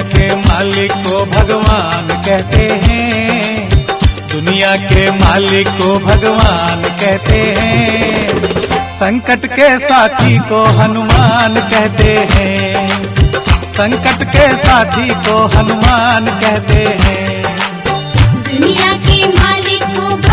के मालिक को भगवान कहते हैं, दुनिया के मालिक को भगवान कहते हैं। संकट के साथी को हनुमान कहते हैं, संकट के साथी को हनुमान कहते हैं। दुनिया के मालिक को